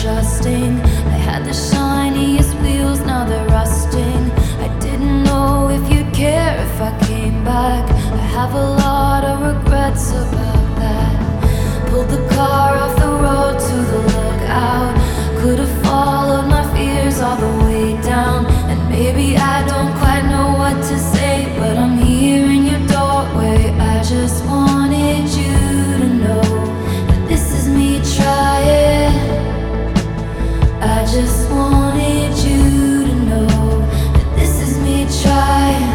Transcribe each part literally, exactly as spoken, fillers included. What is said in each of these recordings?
adjusting. I had the shiniest wheels, now they're rusting. I didn't know if you'd care if I came back. I have a lot of regrets about that. Pulled the car off the road to the lookout. Could have followed my fears all the way down. And maybe I don't quite know what to say, but I'm here in your doorway. I just wanted you to know that this is me trying. I just wanted you to know that this is me trying.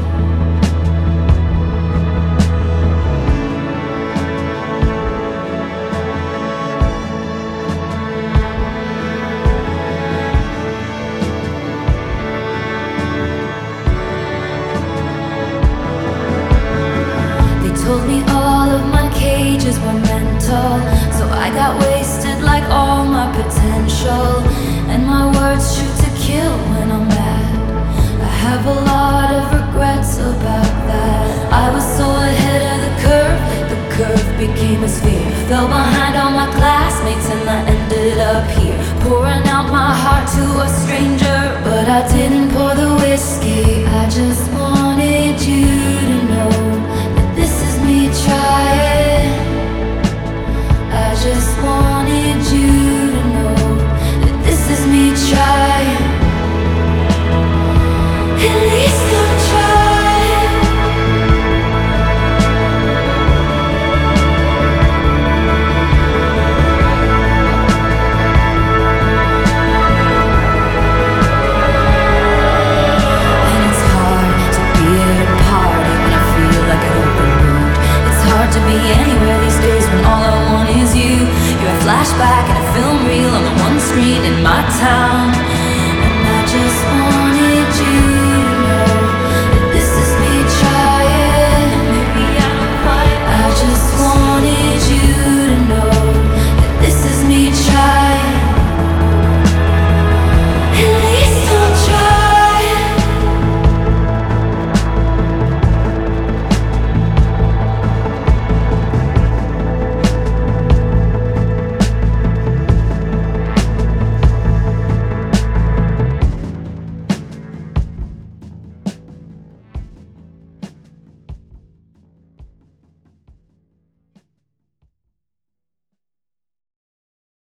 Told me all of my cages were mental, so I got wasted like all my potential. And my words shoot to kill when I'm mad. I have a lot of regrets about that. I was so ahead of the curve, the curve became a sphere. Fell behind all my classmates and I ended up here, pouring out my heart to a stranger. But I didn't pour the whiskey, I just wanted you to know this is me trying. I just wanted you to know that this is me trying. At least I'm trying. And it's hard to be at a party when I feel like an open wound. It's hard to be anywhere these days when all I want is you. You're a flashback and a film reel on the one screen in my town. And I just want